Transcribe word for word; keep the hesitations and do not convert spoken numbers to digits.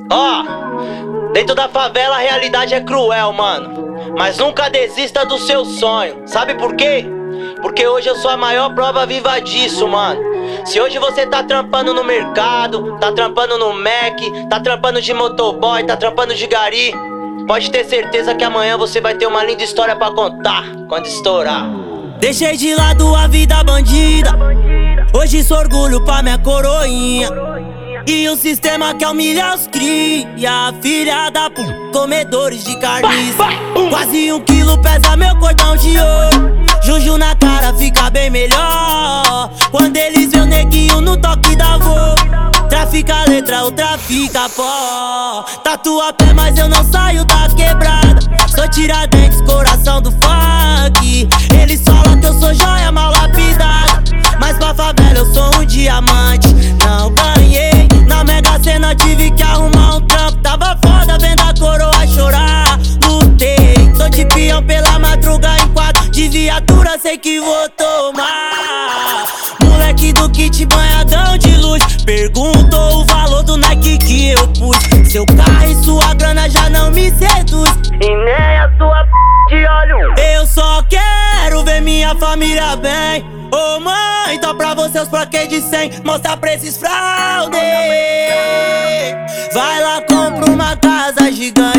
Ó, dentro da favela a realidade é cruel, mano. Mas nunca desista do seu sonho. Sabe por quê? Porque hoje eu sou a maior prova viva disso, mano. Se hoje você tá trampando no mercado, tá trampando no Mac, tá trampando de motoboy, tá trampando de gari, pode ter certeza que amanhã você vai ter uma linda história pra contar quando estourar. Deixei de lado a vida bandida, hoje sou orgulho pra minha coroinha. E o sistema que humilha os cria, filha da p... comedores de carniça. Quase um quilo pesa meu cordão de ouro, Juju na cara fica bem melhor quando eles vê o neguinho no toque da vô. Trafica letra ou trafica pó. Tatua pé mas eu não saio da quebrada. Sou Tiradentes, coração do funk. Eles falam que eu sou joia mal lapidada, mas pra favela eu sou um diamante. Não ganhei na Mega Sena, tive que arrumar um trampo. Tava foda vendo a coroa chorar. Lutei, sou de peão pela madruga em quatro de viatura, sei que vou tomar. Moleque do kit banhadão de luz, perguntou o valor do Nike que eu pus. Seu carro e sua grana já não me seduz, E nem a sua p... de olho. eu só quero ver minha família bem. Ô mãe, tá pra você os plaquês de cem, mostra pra esses fraude. Vai lá, compra uma casa gigante.